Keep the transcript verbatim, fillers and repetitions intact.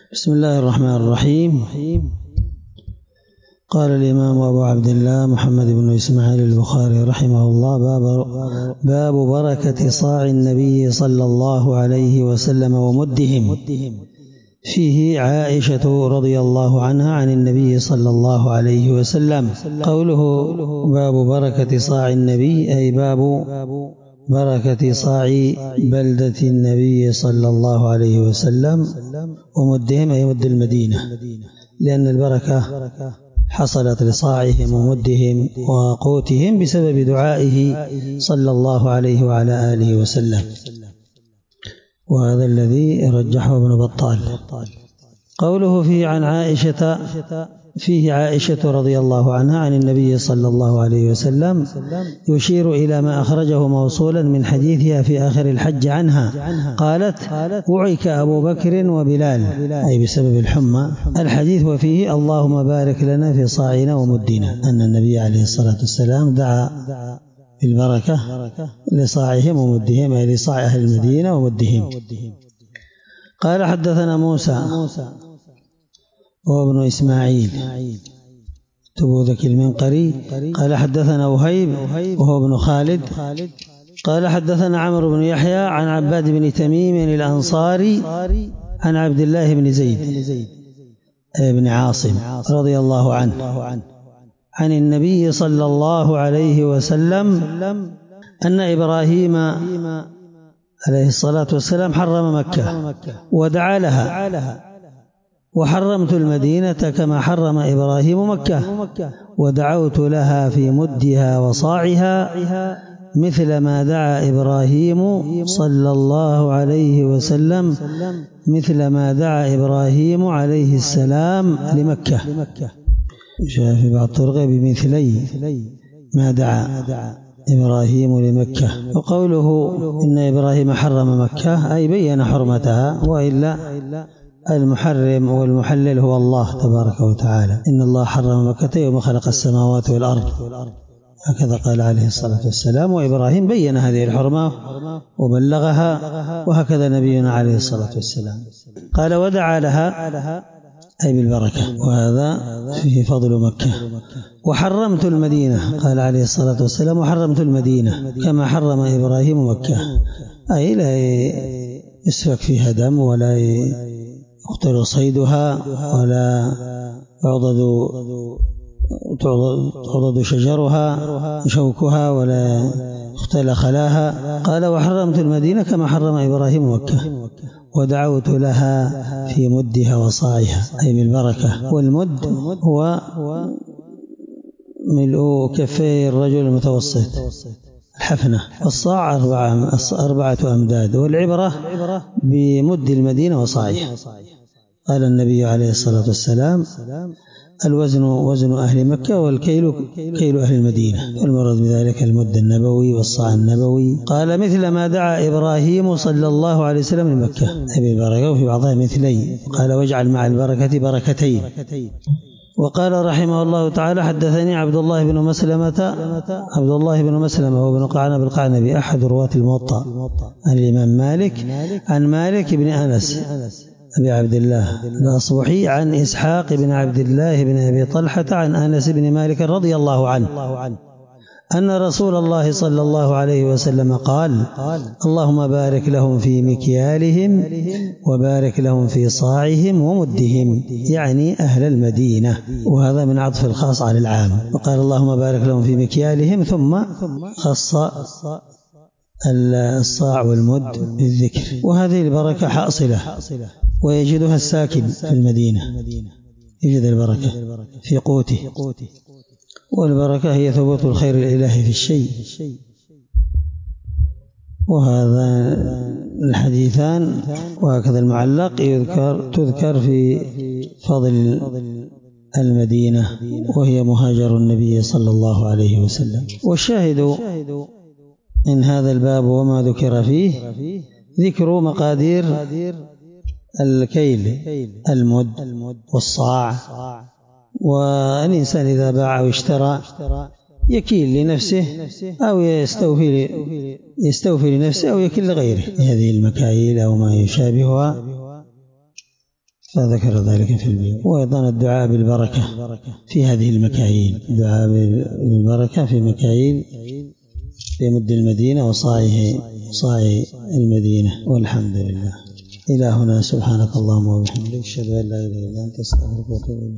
بسم الله الرحمن الرحيم. قال الإمام أبو عبد الله محمد بن إسماعيل البخاري رحمه الله: باب, باب بركة صاع النبي صلى الله عليه وسلم ومدهم. فيه عائشة رضي الله عنها عن النبي صلى الله عليه وسلم. قوله باب بركة صاع النبي أي باب بركة صاع بلدة النبي صلى الله عليه وسلم، ومدهم أي مد المدينة، لأن البركة حصلت لصاعهم ومدهم وقوتهم بسبب دعائه صلى الله عليه وعلى آله وسلم، وهذا الذي رجحه ابن بطال. قوله فيه عن عائشة، فيه عائشة رضي الله عنها عن النبي صلى الله عليه وسلم، يشير إلى ما أخرجه موصولا من حديثها في آخر الحج عنها قالت: وعك أبو بكر وبلال، أي بسبب الحمى. الحديث وفيه: اللهم بارك لنا في صاعنا ومدنا، أن النبي عليه الصلاة والسلام دعا بالبركة لصاعهم ومدهم، أي لصاع أهل المدينة ومدهم. قال: حدثنا موسى وابن إسماعيل تبوذك المنقري قال: حدثنا وهيب وهو ابن خالد قال: حدثنا عمرو بن يحيى عن عباد بن تميم الأنصاري عن عبد الله بن زيد بن عاصم رضي الله عنه عن النبي صلى الله عليه وسلم أن إبراهيم عليه الصلاة والسلام حرم مكة ودعا لها: وحرمت المدينة كما حرم إبراهيم مكة، ودعوت لها في مدها وصاعها مثل ما دعا إبراهيم صلى الله عليه وسلم مثل ما دعا إبراهيم عليه السلام لمكة. جاء في بعض الطرق بمثلي ما دعا إبراهيم لمكة. وقوله إن إبراهيم حرم مكة أي بين حرمتها، وإلا المحرم والمحلل هو الله تبارك وتعالى. إن الله حرم مكة يوم خلق السماوات والأرض، هكذا قال عليه الصلاة والسلام، وإبراهيم بين هذه الحرمة وبلغها، وهكذا نبينا عليه الصلاة والسلام. قال: ودعا لها أي بالبركة، وهذا فيه فضل مكة. وحرمت المدينة، قال عليه الصلاة والسلام: وحرمت المدينة كما حرم إبراهيم مكة، أي لا يسفك فيها دم، ولا يقتل صيدها، ولا يعضد تعضد شجرها شوكها، ولا يختل خلاها. قال: وحرمت المدينة كما حرم إبراهيم مكة، ودعوت لها في مدها وصاعها، أي بالبركة. والمد هو ملء كفي الرجل المتوسط الحفنة، والصاع أربعة, أربعة أمداد، والعبرة بمد المدينة وصاعها. قال النبي عليه الصلاة والسلام: الوزن وزن أهل مكة، والكيل كيل أهل المدينة، والمراد بذلك المد النبوي والصاع النبوي. قال: مثل ما دعا إبراهيم صلى الله عليه وسلم لمكة، أي بالبركة، وفي بعضها مثلي. قال: واجعل مع البركة بركتين. وقال رحمه الله تعالى: حدثني عبد الله بن مسلمة عبد الله بن مسلمة وابن قعنب القعنبي أحد رواة الموطأ عن الإمام مالك عن مالك بن أنس أبي عبد الله الأصبحي عن إسحاق بن عبد الله بن أبي طلحة عن أنس بن مالك رضي الله عنه أن رسول الله صلى الله عليه وسلم قال: اللهم بارك لهم في مكيالهم، وبارك لهم في صاعهم ومدهم، يعني أهل المدينة، وهذا من عطف الخاص على العام. وقال: اللهم بارك لهم في مكيالهم، ثم خص الصاع والمد بالذكر. وهذه البركة حاصلة ويجدها الساكن في المدينة، يجد البركة في قوته، والبركة هي ثبوت الخير الإلهي في الشيء. وهذا الحديثان وهكذا المعلق يذكر تذكر في فضل المدينة، وهي مهاجر النبي صلى الله عليه وسلم. والشاهد من هذا الباب وما ذكر فيه ذكر مقادير الكيل، المد والصاع. والإنسان إذا باع واشترى يكيل لنفسه أو يستوفي يستوفي لنفسه أو يكيل لغيره، هذه المكاييل أو ما يشابهها فذكر ذلك في البيوع. وأيضا الدعاء بالبركة في هذه المكاييل، الدعاء بالبركة في مكاييل بمد المدينة وصاعه صاع المدينة. والحمد لله. إلى هنا سبحانك اللهم وبحمدك أشهد أن لا إله إلا أنت أستغفرك وأتوب إليك.